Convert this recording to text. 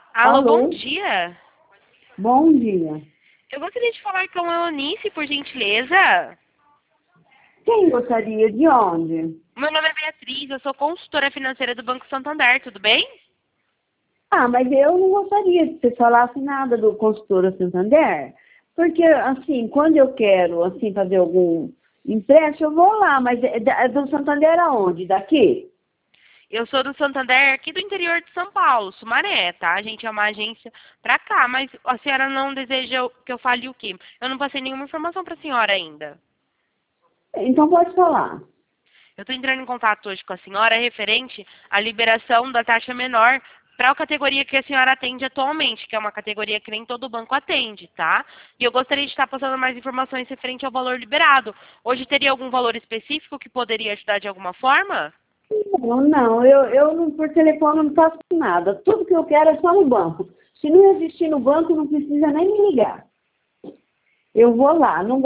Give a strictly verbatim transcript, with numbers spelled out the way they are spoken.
Alô, bom Alô, dia. bom dia. Eu gostaria de falar com a Eunice, por gentileza. Quem gostaria de onde? Meu nome é Beatriz, eu sou consultora financeira do Banco Santander, tudo bem? Ah, mas eu não gostaria que você falasse nada do consultora Santander, porque, assim, quando eu quero, assim, fazer algum empréstimo, eu vou lá, mas é da- é do Santander aonde? Daqui? Eu sou do Santander, aqui do interior de São Paulo, Sumaré, tá? A gente é uma agência pra cá, mas a senhora não deseja que eu fale o quê? Eu não passei nenhuma informação pra senhora ainda. Então pode falar. Eu estou entrando em contato hoje com a senhora referente à liberação da taxa menor para a categoria que a senhora atende atualmente, que é uma categoria que nem todo banco atende, tá? E eu gostaria de estar passando mais informações referente ao valor liberado. Hoje teria algum valor específico que poderia ajudar de alguma forma? Não, não, eu, eu não- por telefone não faço nada. Tudo que eu quero é só no banco. Se não existir no banco, não precisa nem me ligar. Eu vou lá, não